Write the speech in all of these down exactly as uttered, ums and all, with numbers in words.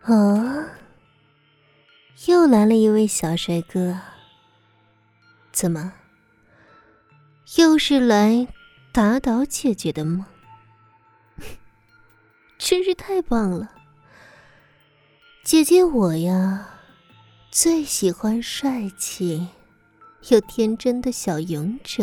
哦，又来了一位小帅哥，怎么，又是来打倒姐姐的吗？真是太棒了，姐姐我呀，最喜欢帅气又天真的小勇者。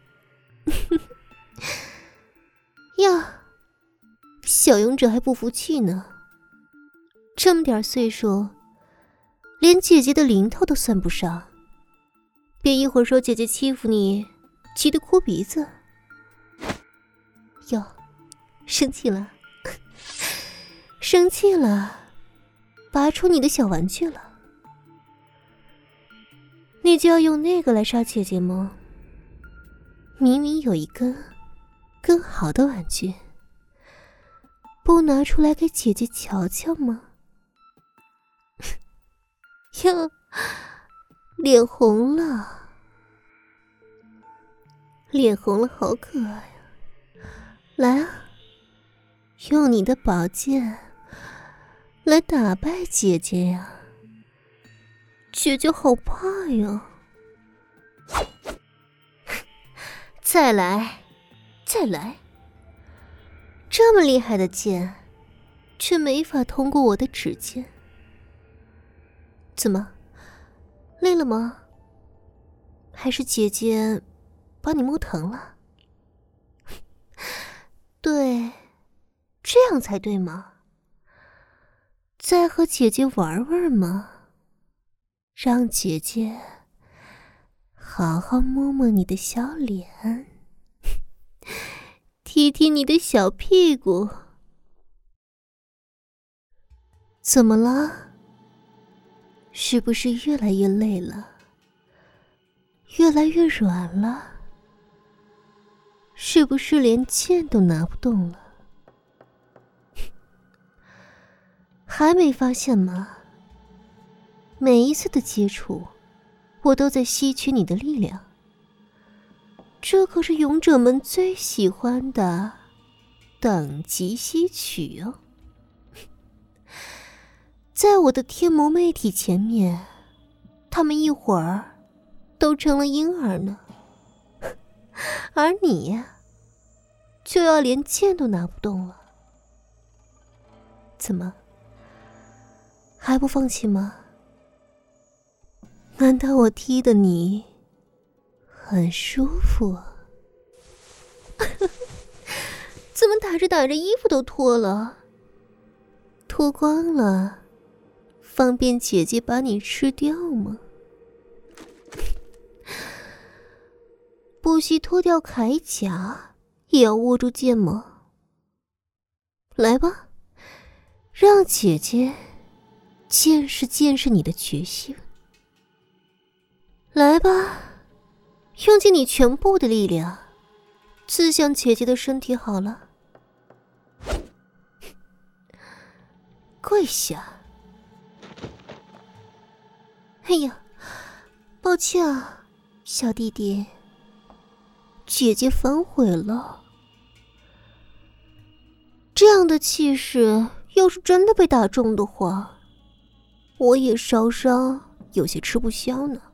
呀，小勇者还不服气呢，这么点岁数，连姐姐的零头都算不上，别一会儿说姐姐欺负你，急得哭鼻子。哟，生气了，生气了，拔出你的小玩具了。你就要用那个来杀姐姐吗？明明有一根更好的玩具，不拿出来给姐姐瞧瞧吗？哟，脸红了，脸红了，好可爱啊！来啊，用你的宝剑来打败姐姐呀！姐姐好怕呀！再来，再来！这么厉害的剑，却没法通过我的指尖。怎么，累了吗？还是姐姐把你摸疼了？对，这样才对嘛。再和姐姐玩玩嘛，让姐姐好好摸摸你的小脸，踢踢你的小屁股。怎么了？是不是越来越累了？越来越软了？是不是连剑都拿不动了？还没发现吗？每一次的接触，我都在吸取你的力量。这可是勇者们最喜欢的等级吸取哦。在我的天魔魅体前面，他们一会儿都成了婴儿呢。而你呀，就要连剑都拿不动了。怎么，还不放弃吗？难道我踢的你很舒服？怎么打着打着衣服都脱了？脱光了，方便姐姐把你吃掉吗？不惜脱掉铠甲，也要握住剑吗？来吧，让姐姐见识见识你的决心。来吧，用尽你全部的力量，刺向姐姐的身体好了。跪下！哎呀，抱歉啊，小弟弟，姐姐反悔了。这样的气势，要是真的被打中的话，我也稍稍有些吃不消呢。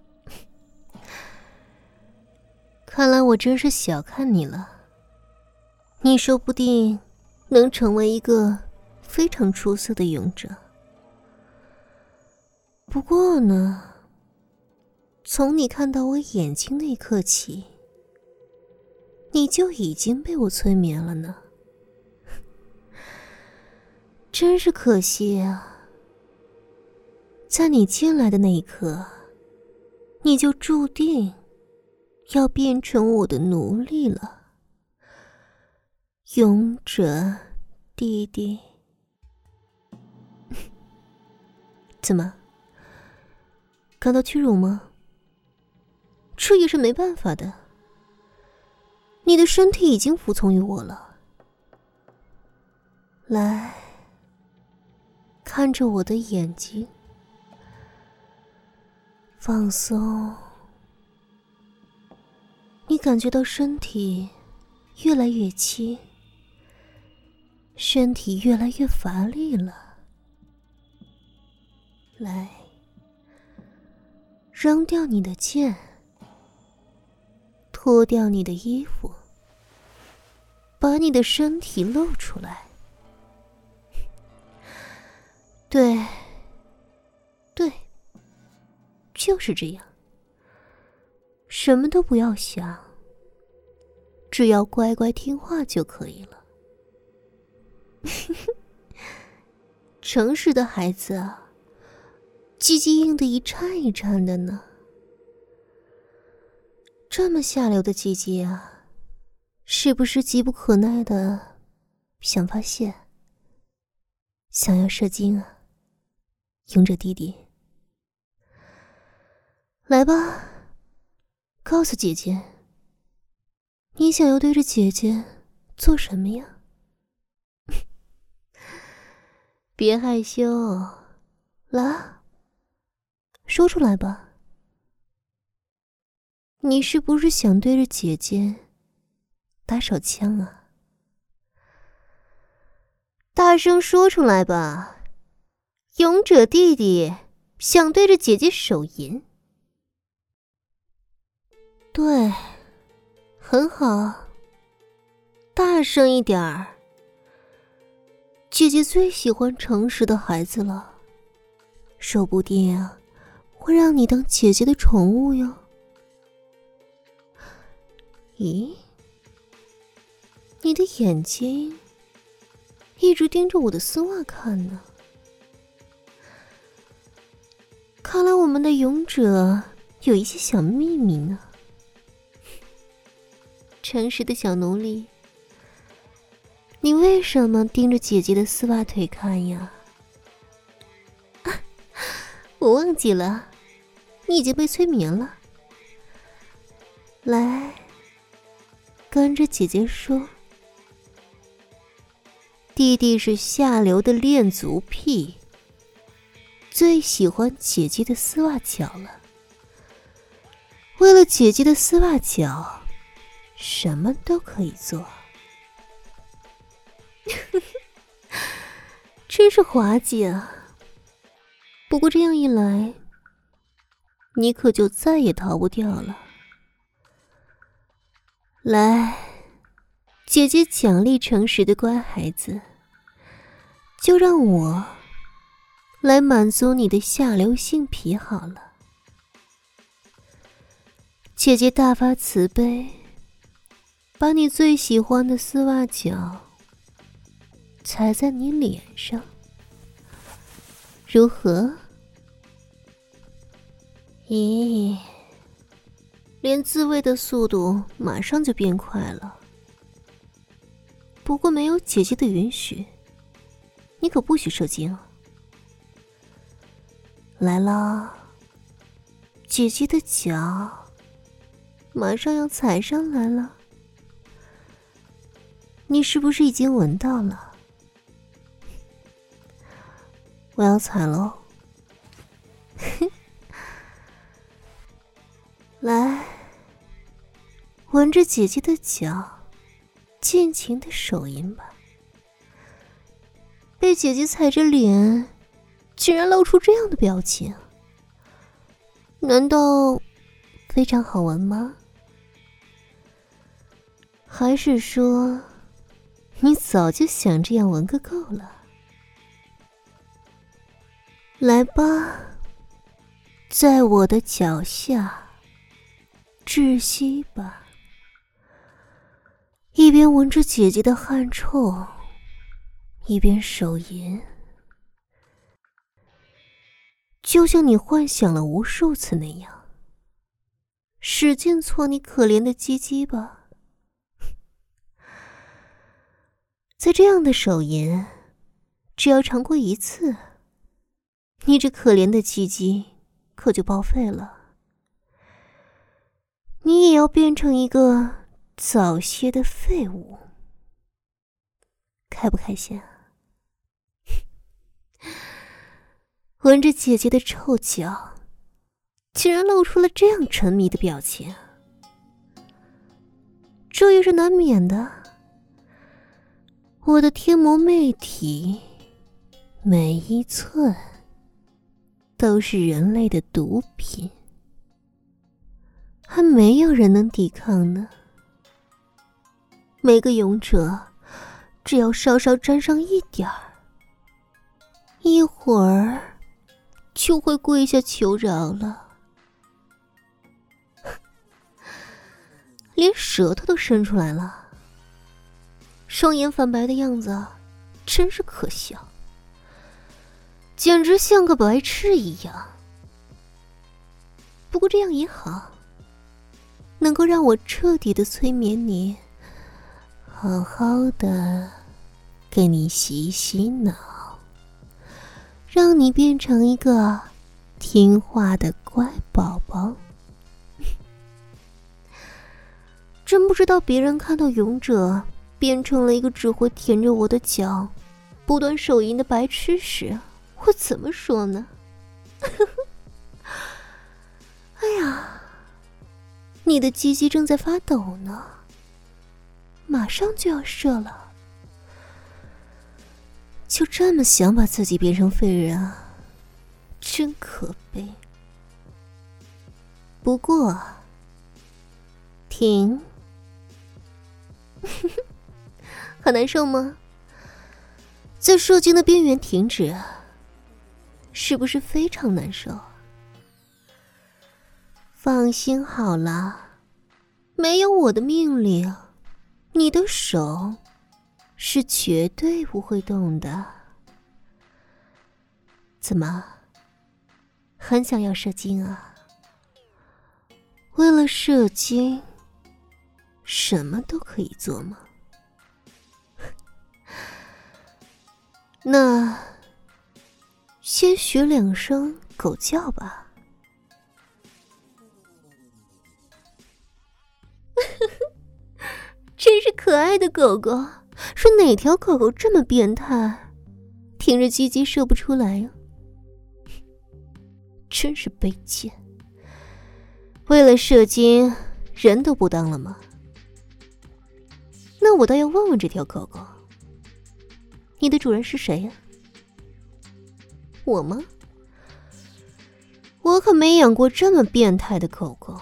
看来我真是小看你了，你说不定能成为一个非常出色的勇者。不过呢，从你看到我眼睛那一刻起，你就已经被我催眠了呢。真是可惜啊，在你进来的那一刻，你就注定要变成我的奴隶了，勇者弟弟。怎么，感到屈辱吗？这也是没办法的，你的身体已经服从于我了。来，看着我的眼睛，放松。你感觉到身体越来越轻，身体越来越乏力了。 来，扔掉你的剑，脱掉你的衣服，把你的身体露出来。对，对，就是这样，什么都不要想，只要乖乖听话就可以了。诚实的孩子啊，鸡鸡硬得一颤一颤的呢。这么下流的鸡鸡啊，是不是急不可耐的想发泄，想要射精啊？勇者弟弟，来吧，告诉姐姐，你想要对着姐姐做什么呀？别害羞，来，说出来吧。你是不是想对着姐姐打手枪啊？大声说出来吧。勇者弟弟想对着姐姐手淫。对，很好，大声一点儿。姐姐最喜欢诚实的孩子了，说不定啊，会让你当姐姐的宠物哟。咦，你的眼睛一直盯着我的丝袜看呢。看来我们的勇者有一些小秘密呢。诚实的小奴隶，你为什么盯着姐姐的丝袜腿看呀？啊，我忘记了，你已经被催眠了。来，跟着姐姐说，弟弟是下流的恋足癖，最喜欢姐姐的丝袜脚了。为了姐姐的丝袜脚，什么都可以做。真是滑稽啊！不过这样一来，你可就再也逃不掉了。来，姐姐奖励诚实的乖孩子，就让我来满足你的下流性癖好了。姐姐大发慈悲，把你最喜欢的丝袜脚踩在你脸上，如何？咦，连自慰的速度马上就变快了。不过没有姐姐的允许，你可不许射精啊。来了，姐姐的脚马上要踩上来了，你是不是已经闻到了？我要踩喽！来，闻着姐姐的脚，尽情的手淫吧。被姐姐踩着脸，竟然露出这样的表情，难道非常好闻吗？还是说你早就想这样闻个够了？来吧，在我的脚下窒息吧，一边闻着姐姐的汗臭，一边手淫，就像你幻想了无数次那样，使劲搓你可怜的鸡鸡吧。在这样的手淫，只要尝过一次，你这可怜的鸡鸡可就报废了，你也要变成一个早泄的废物。开不开心啊？闻着姐姐的臭脚，竟然露出了这样沉迷的表情，这也是难免的。我的天魔媚体，每一寸都是人类的毒品，还没有人能抵抗呢。每个勇者只要稍稍沾上一点儿，一会儿就会跪下求饶了，连舌头都伸出来了，双眼反白的样子真是可笑，简直像个白痴一样。不过这样也好，能够让我彻底的催眠你，好好的给你洗洗脑，让你变成一个听话的乖宝宝。真不知道别人看到勇者变成了一个只会舔着我的脚不断手淫的白痴时会怎么说呢？哎呀，你的鸡鸡正在发抖呢，马上就要射了，就这么想把自己变成废人啊，真可悲。不过停。很难受吗？在射精的边缘停止，是不是非常难受？放心好了，没有我的命令，你的手是绝对不会动的。怎么，很想要射精啊？为了射精，什么都可以做吗？那先学两声狗叫吧。真是可爱的狗狗，是哪条狗狗这么变态，挺着鸡鸡射不出来呀、啊？真是卑贱！为了射精，人都不当了吗？那我倒要问问这条狗狗，你的主人是谁呀、啊？我吗？我可没养过这么变态的狗狗，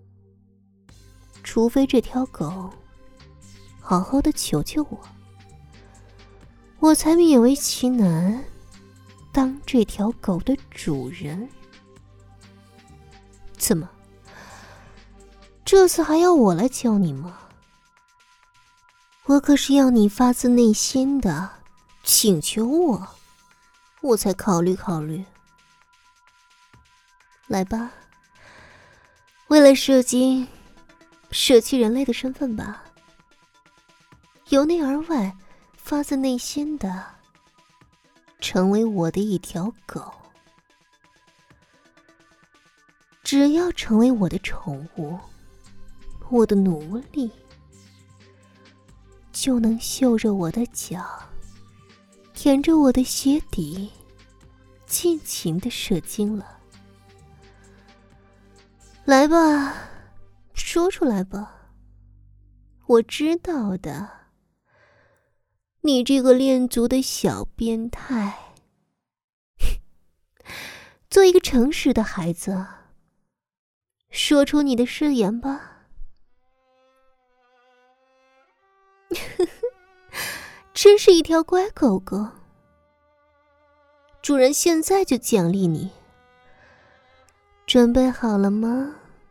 除非这条狗好好的求求我，我才勉为其难当这条狗的主人。怎么，这次还要我来教你吗？我可是要你发自内心的请求我，我才考虑考虑。来吧，为了射精，舍弃人类的身份吧，由内而外，发自内心的成为我的一条狗。只要成为我的宠物，我的奴隶，就能嗅着我的脚，舔着我的鞋底，尽情的射精了。来吧，说出来吧，我知道的，你这个恋足的小变态。做一个诚实的孩子，说出你的誓言吧。真是一条乖狗狗，主人现在就奖励你，准备好了吗？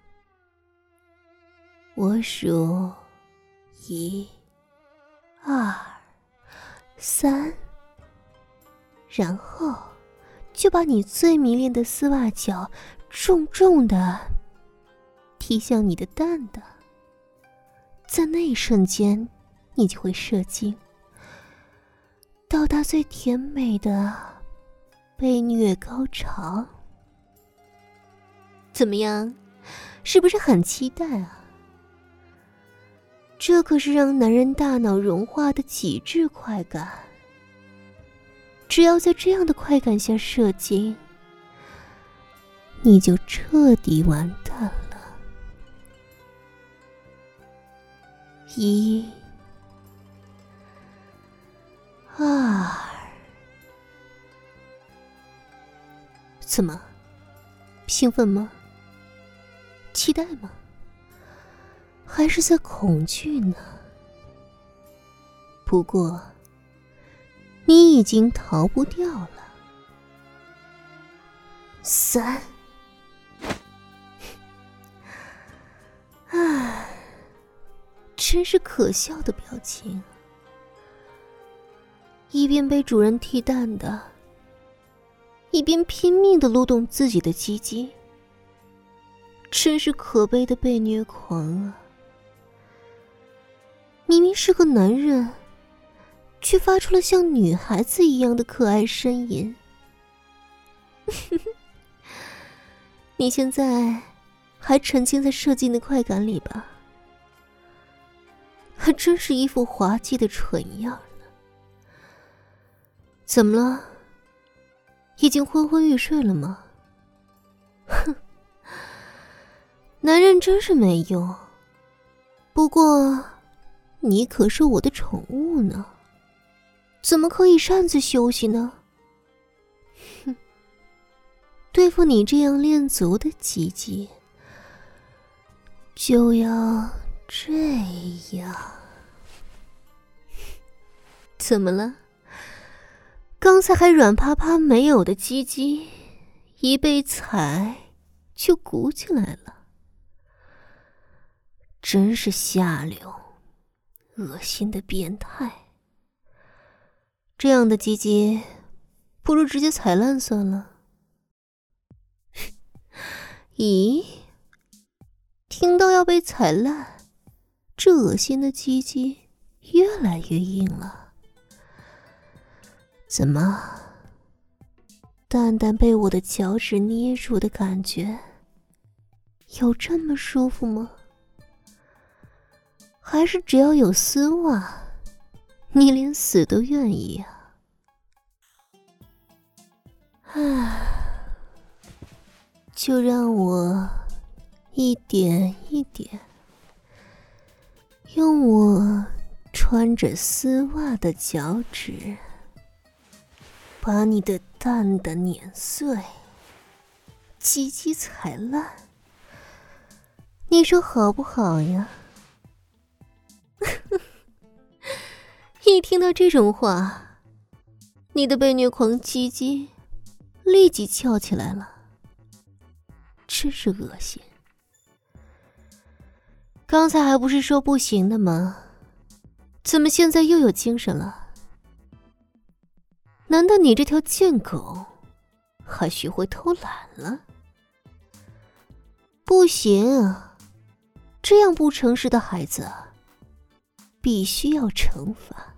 我数一、二、三，然后就把你最迷恋的丝袜脚重重的踢向你的蛋蛋，在那一瞬间，你就会射精，到达最甜美的被虐高潮。怎么样，是不是很期待啊？这可是让男人大脑融化的极致快感。只要在这样的快感下射精，你就彻底完蛋了。一、二， 怎么？兴奋吗？期待吗？还是在恐惧呢？不过，你已经逃不掉了。三，唉，真是可笑的表情。一边被主人踢蛋的，一边拼命地撸动自己的鸡鸡，真是可悲的被虐狂啊！明明是个男人，却发出了像女孩子一样的可爱呻吟。你现在还沉浸在射精的快感里吧？还真是一副滑稽的蠢样呢。怎么了？已经昏昏欲睡了吗？哼，男人真是没用。不过，你可是我的宠物呢，怎么可以擅自休息呢？哼，对付你这样练足的鸡鸡，就要这样。怎么了？刚才还软趴趴没有的鸡鸡，一被踩就鼓起来了，真是下流、恶心的变态。这样的鸡鸡，不如直接踩烂算了。咦，听到要被踩烂，这恶心的鸡鸡越来越硬了。怎么，蛋蛋被我的脚趾捏住的感觉，有这么舒服吗？还是只要有丝袜，你连死都愿意啊？唉，就让我一点一点，用我穿着丝袜的脚趾，把你的蛋蛋碾碎，鸡鸡踩烂，你说好不好呀？一听到这种话，你的被虐狂鸡鸡立即翘起来了，真是恶心。刚才还不是说不行的吗？怎么现在又有精神了？难道你这条贱狗还学会偷懒了？不行啊，这样不诚实的孩子必须要惩罚。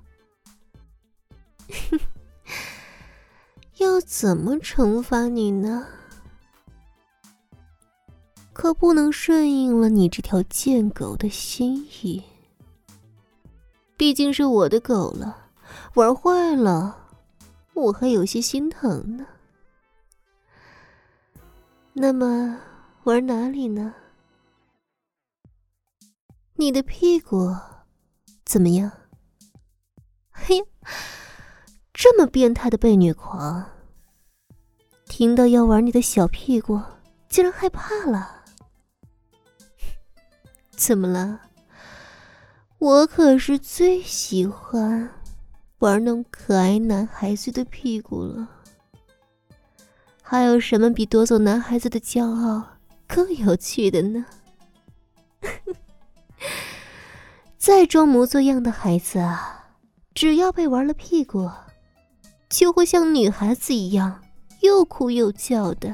要怎么惩罚你呢？可不能顺应了你这条贱狗的心意。毕竟是我的狗了，玩坏了我还有些心疼呢。那么玩哪里呢？你的屁股怎么样？哎呀，这么变态的被虐狂，听到要玩你的小屁股竟然害怕了。怎么了？我可是最喜欢玩弄可爱男孩子的屁股了。还有什么比夺走男孩子的骄傲更有趣的呢？再装模作样的孩子啊，只要被玩了屁股，就会像女孩子一样又哭又叫的。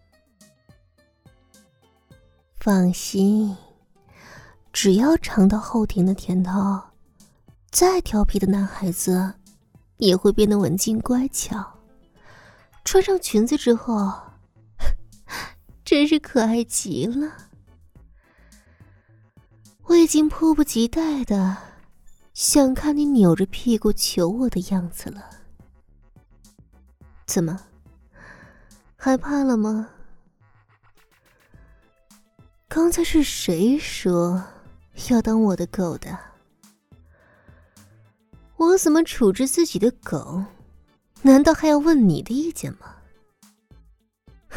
放心，只要尝到后庭的甜头，再调皮的男孩子也会变得文静乖巧。穿上裙子之后，真是可爱极了。我已经迫不及待的想看你扭着屁股求我的样子了。怎么，害怕了吗？刚才是谁说要当我的狗的？我怎么处置自己的狗，难道还要问你的意见吗？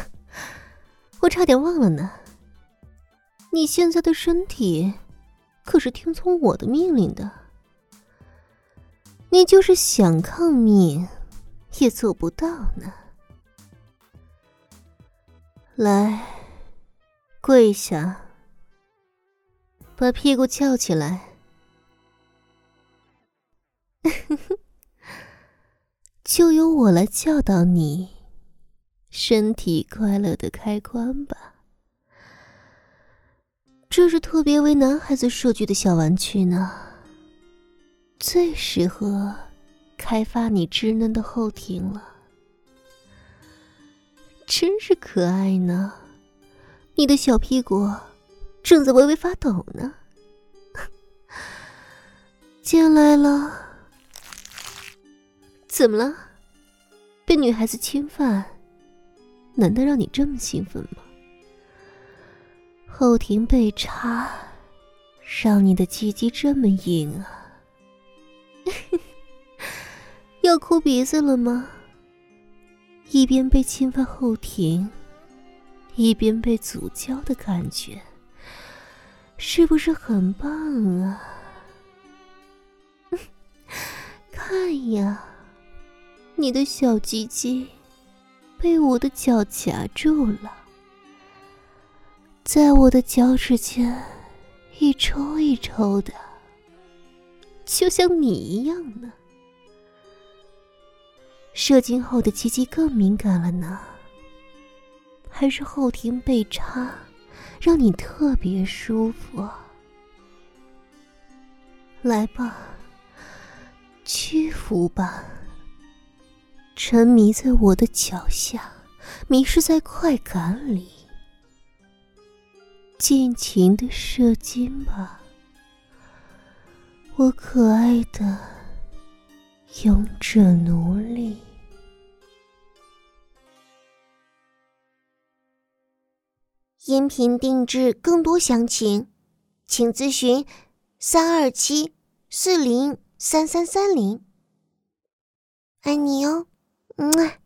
我差点忘了呢，你现在的身体可是听从我的命令的，你就是想抗命也做不到呢。来，跪下，把屁股翘起来。就由我来教导你身体快乐的开关吧。这是特别为男孩子设计的小玩具呢，最适合开发你稚嫩的后庭了。真是可爱呢，你的小屁股正在微微发抖呢。进来了。怎么了？被女孩子侵犯，难道让你这么兴奋吗？后庭被插，让你的鸡鸡这么硬啊？要哭鼻子了吗？一边被侵犯后庭，一边被阻交的感觉，是不是很棒啊？看呀，你的小鸡鸡被我的脚夹住了，在我的脚趾间一抽一抽的，就像你一样呢。射精后的鸡鸡更敏感了呢，还是后庭被插让你特别舒服啊？来吧，屈服吧，沉迷在我的脚下，迷失在快感里，尽情的射精吧，我可爱的勇者奴隶。 音频定制更多详情，请咨询三二七四零三三三零。爱你哦，嗯。